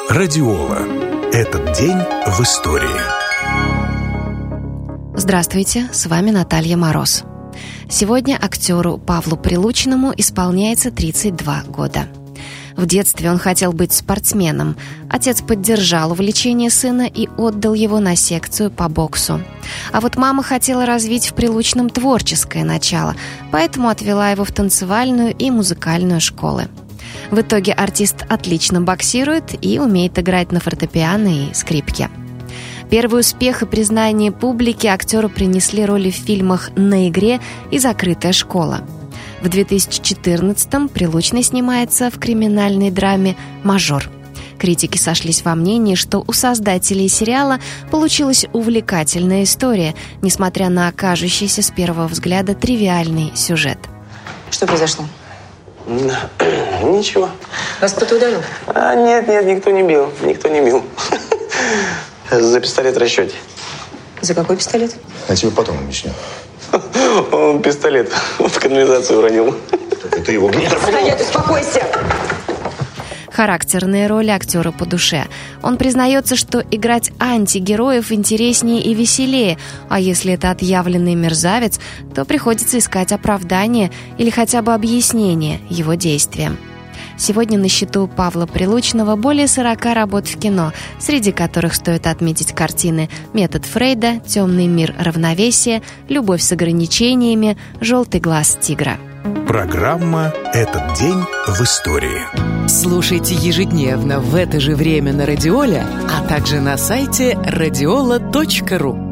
Радиола. Этот день в истории. Здравствуйте, с вами Наталья Мороз. Сегодня актеру Павлу Прилучному исполняется 32 года. В детстве он хотел быть спортсменом. Отец поддержал увлечение сына и отдал его на секцию по боксу. А вот мама хотела развить в Прилучном творческое начало, поэтому отвела его в танцевальную и музыкальную школы. В итоге артист отлично боксирует и умеет играть на фортепиано и скрипке. Первый успех и признание публики актеру принесли роли в фильмах «На игре» и «Закрытая школа». В 2014-м Прилучный снимается в криминальной драме «Мажор». Критики сошлись во мнении, что у создателей сериала получилась увлекательная история, несмотря на кажущийся с первого взгляда тривиальный сюжет. Что произошло? Ничего. Вас кто-то ударил? Нет, никто не бил. За пистолет в расчете. За какой пистолет? Я тебе потом объясню. Он пистолет в канализацию уронил. Это его гнев. Нет, успокойся! Характерные роли актера по душе. Он признается, что играть антигероев интереснее и веселее, а если это отъявленный мерзавец, то приходится искать оправдание или хотя бы объяснение его действиям. Сегодня на счету Павла Прилучного более 40 работ в кино, среди которых стоит отметить картины «Метод Фрейда», «Темный мир равновесия», «Любовь с ограничениями», «Желтый глаз тигра». Программа «Этот день в истории». Слушайте ежедневно в это же время на Радиоле, а также на сайте radiola.ru.